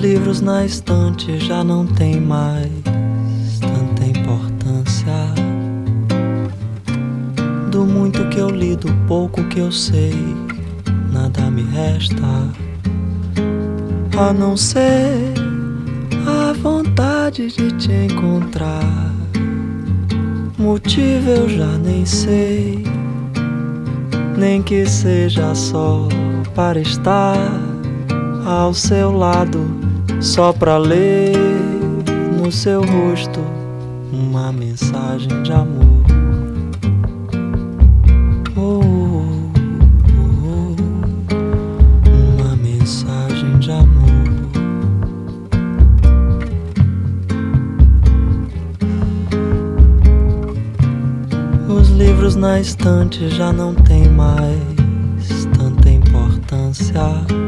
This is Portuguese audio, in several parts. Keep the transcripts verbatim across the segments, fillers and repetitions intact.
livros na estante já não tem mais tanta importância. Do muito que eu li, do pouco que eu sei, nada me resta a não ser a vontade de te encontrar. Motivo eu já nem sei, nem que seja só para estar ao seu lado, só pra ler no seu rosto uma mensagem de amor. Oh, oh, oh, uma mensagem de amor. Os livros na estante já não tem mais tanta importância.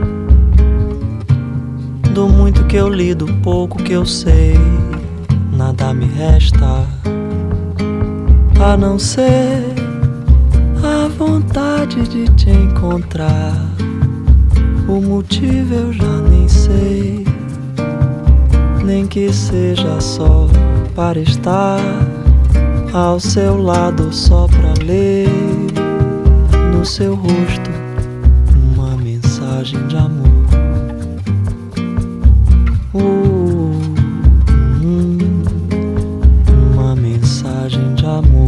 Do muito que eu li, do pouco que eu sei, nada me resta a não ser a vontade de te encontrar. O motivo eu já nem sei, nem que seja só para estar ao seu lado, só pra ler no seu rosto uma mensagem de amor. Uh, hum, uma mensagem de amor.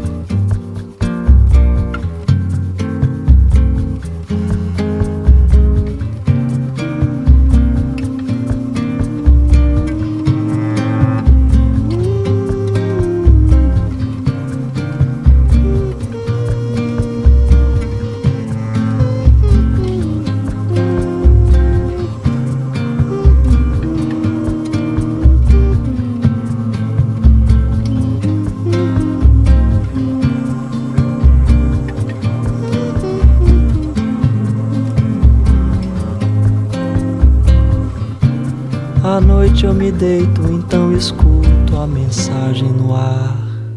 À noite eu me deito, então escuto a mensagem no ar,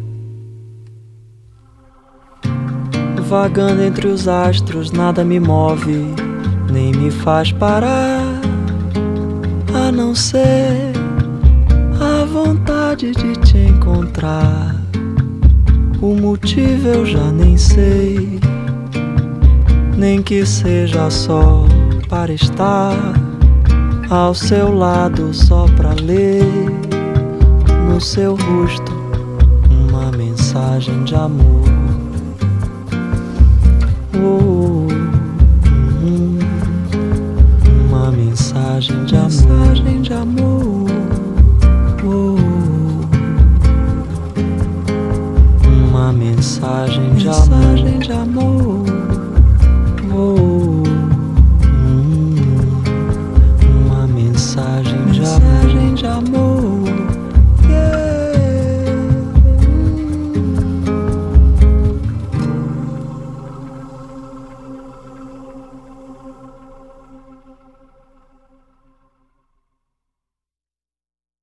vagando entre os astros, nada me move, nem me faz parar, a não ser a vontade de te encontrar. O motivo eu já nem sei, nem que seja só para estar ao seu lado, só pra ler no seu rosto uma mensagem de amor. Oh, hum, uma mensagem de mensagem de amor. Oh, uma mensagem de amor. Oh.